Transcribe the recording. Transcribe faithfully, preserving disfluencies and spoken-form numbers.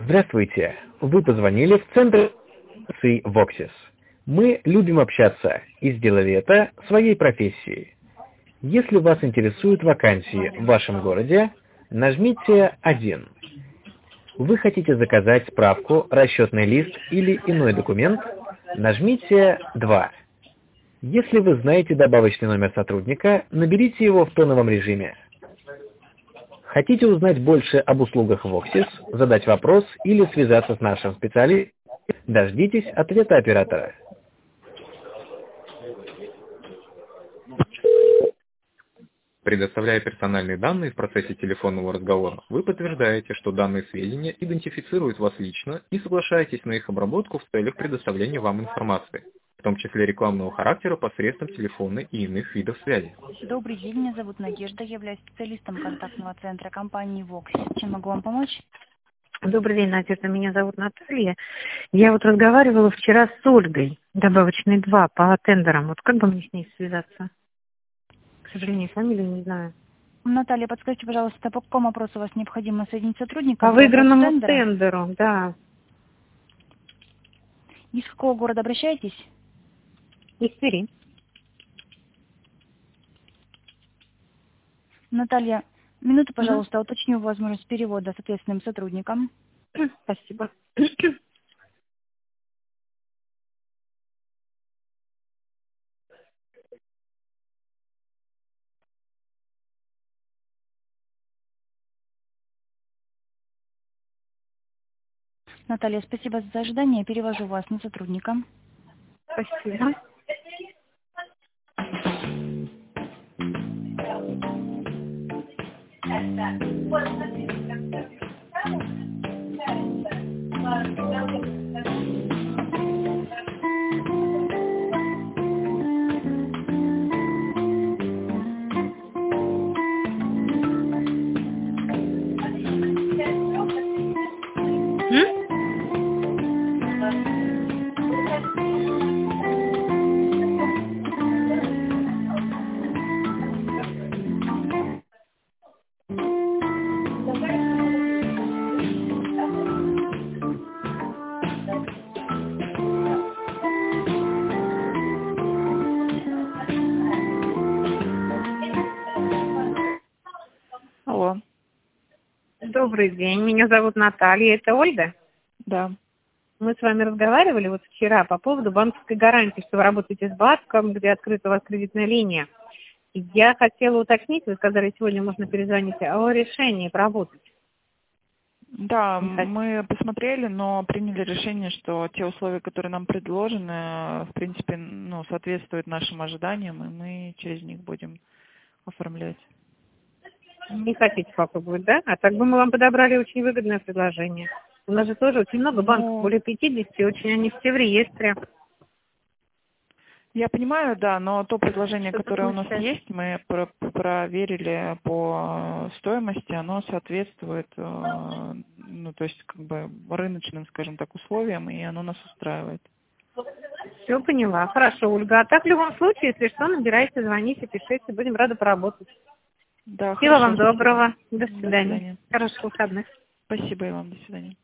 Здравствуйте! Вы позвонили в центр Voxis. Мы любим общаться и сделали это своей профессией. Если вас интересуют вакансии в вашем городе, нажмите один. Вы хотите заказать справку, расчетный лист или иной документ, нажмите два. Если вы знаете добавочный номер сотрудника, наберите его в тоновом режиме. Хотите узнать больше об услугах Voxis, задать вопрос или связаться с нашим специалистом, дождитесь ответа оператора. Предоставляя персональные данные в процессе телефонного разговора, вы подтверждаете, что данные сведения идентифицируют вас лично и соглашаетесь на их обработку в целях предоставления вам информации, в том числе рекламного характера посредством телефонной и иных видов связи. Добрый день, меня зовут Надежда, я являюсь специалистом контактного центра компании Voxis. Чем могу вам помочь? Добрый день, Надежда, меня зовут Наталья. Я вот разговаривала вчера с Ольгой, добавочный два, по тендерам. Вот как бы мне с ней связаться? К сожалению, фамилию не знаю. Наталья, подскажите, пожалуйста, по какому вопросу вас необходимо соединить сотрудника? По выигранному тендеру, да. Из какого города обращаетесь? Из Твери. Наталья, минуту, пожалуйста, угу. Уточню возможность перевода с ответственным сотрудником. Спасибо. Наталья, спасибо за ожидание. Перевожу вас на сотрудника. Спасибо. Алло. Добрый день, меня зовут Наталья, это Ольга? Да. Мы с вами разговаривали вот вчера по поводу банковской гарантии, что вы работаете с банком, где открыта у вас кредитная линия. Я хотела уточнить, вы сказали, сегодня можно перезвонить, о решении поработать. Да, мы посмотрели, но приняли решение, что те условия, которые нам предложены, в принципе, ну, соответствуют нашим ожиданиям, и мы через них будем оформлять. Не хотите попробовать, да? А так бы мы вам подобрали очень выгодное предложение. У нас же тоже очень много банков, ну, более пятидесяти, очень они все в реестре. Я понимаю, да, но то предложение, Что которое у нас получается? есть, мы про проверили по стоимости, оно соответствует, ну, то есть, как бы, рыночным, скажем так, условиям, и оно нас устраивает. Все поняла. Хорошо, Ольга. А так, в любом случае, если что, набирайте, звоните, пишите, будем рады поработать. Да, Всего хорошо, вам доброго. спасибо. До свидания. До свидания. Хороших выходных. Спасибо и вам. До свидания.